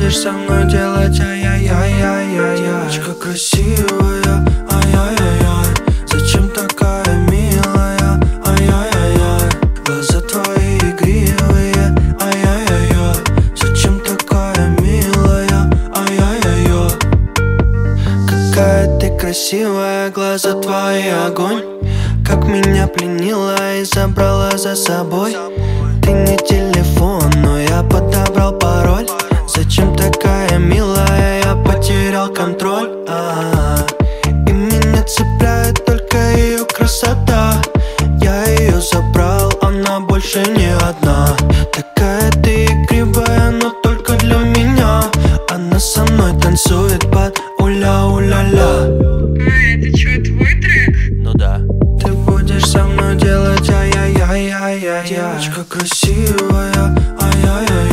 будешь со мной делать ай-яй-яй-яй-яй? Девочка красивая, ай-яй-яй-яй. Зачем такая милая, ай-яй-яй-яй? Глаза твои игривые, ай-яй-яй-яй. Зачем такая милая, ай-яй-яй-яй? Какая ты красивая, глаза твои огонь. Как меня пленила и забрала за собой. Ты не телефон, но я подобрал пароль. Зачем такая милая, я потерял контроль. И меня цепляет только ее красота. Я ее забрал, она больше не одна. Такая ты игривая, но только для меня. Она со мной танцует под уля-уля-ля. Это что, твой трек? Ну да. Ты будешь со мной делать ай-яй-яй-яй-яй. Девочка красивая, ай-яй-яй.